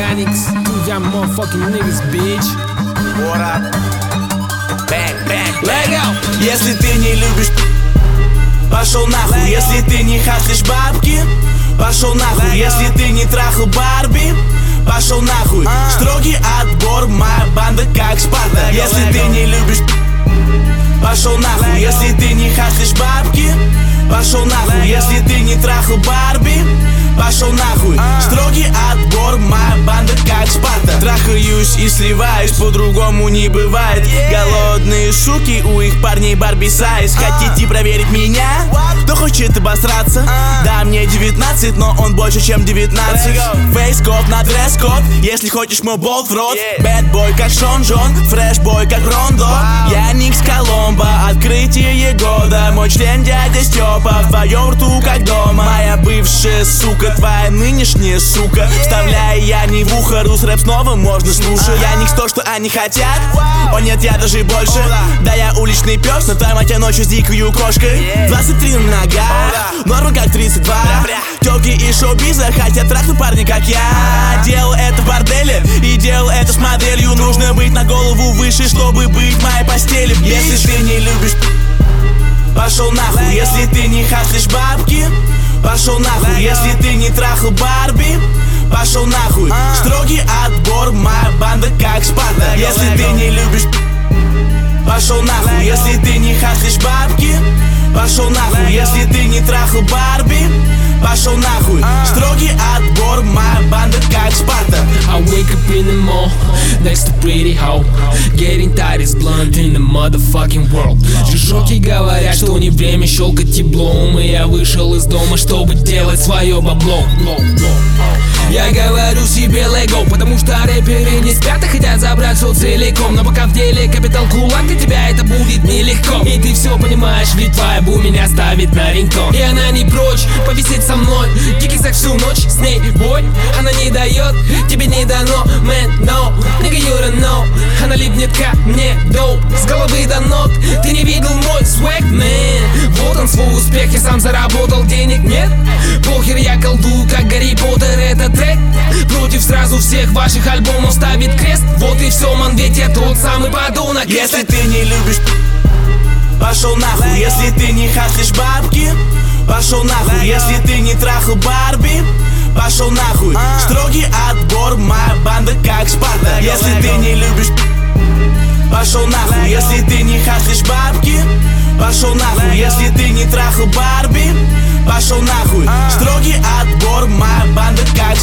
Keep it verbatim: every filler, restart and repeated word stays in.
Yanix, two young motherfucking niggas, bitch. What up? Bang, bang, Lego. Если ты не любишь, пошел нахуй. Если ты не хаслишь бабки, пошел нахуй. Если ты не трахал Барби, пошел нахуй. Строгий отбор, моя банда как Спарта. Если ты не любишь, пошел нахуй. Если ты не хаслишь бабки, пошел нахуй. Если ты не трахал Барби, пошел нахуй. Строгий отбор, моя банда как Спарта. Трахаюсь и сливаюсь, по-другому не бывает. Голодные суки, у их парней Барби сайз. Хотите проверить меня? Кто хочет обосраться? Да, мне девятнадцать, но он больше, чем девятнадцать. Фейс-код на дресс-код, если хочешь мой болт в рот. Бэд-бой как Шон Джон, фреш-бой как Рондо. Я Никс Коломбо, открытие года. Мой член дядя Степа, в твоем рту как дома. Моя бывшая сука, твоя нынешняя сука. Вставляя я не в ухо, рус рэп снова можно слушать. Я Никс то, что они хотят. О нет, я даже больше. Да, я уличный пес, но там я ночью с дикою кошкой. двадцать три на ногах, норма как тридцать два. Тёлки и шоу-биза хотят трахнуть парни, как я. Делал это в борделе и делал это с моделью. Нужно быть на голову выше, чтобы быть в моей постели. Если ты не любишь, пошел нахуй. Если ты не хаслишь бабки, пошел нахуй. Если ты не трахал Барби, пошел нахуй. Строгий отбор, моя банда как Спарта. Если ты не любишь, пошел нахуй. Если ты не хаслишь бабки, пошел нахуй. Если ты не трахал Барби, пошел нахуй. Строгий отбор, моя банда как Спарта. I wake up in the mall next to pretty hoe, getting tired is blunt in the motherfucking world. Жижоки говорят, что не время щелкать теплом, и я вышел из дома, чтобы делать свое бабло. Я говорю себе лего, потому что рэперы не спят и хотят забрать все целиком. Но пока в деле капитал кулак, для тебя это будет нелегко. И ты все понимаешь, ведь твоя бу меня ставит на рингтон. И она не прочь повисеть со мной, дикий секс всю ночь с ней, бой. Она не дает, тебе не дано, man, no, nigga you don't know. Она липнет ко мне, доп, с головы до ног. Ты не видел мой swag, man. Вот он свой успех, я сам заработал денег, нет? Похер, я колдую, как Гарри Поттер, этот трек против сразу всех ваших альбомов ставит крест. Вот и все, ман, ведь я тот самый подонок. Если ты не любишь, пошел нахуй. Если ты не хаслишь бабки, пошел нахуй. Если ты не трахал Барби, пошел нахуй. Строгий отбор, моя банда как Спарта. Если ты не любишь, пошел нахуй. Если ты не хаслишь бабки, пошел нахуй. Если ты не трахал Барби, пошел нахуй. Строгий отбор, моя банда как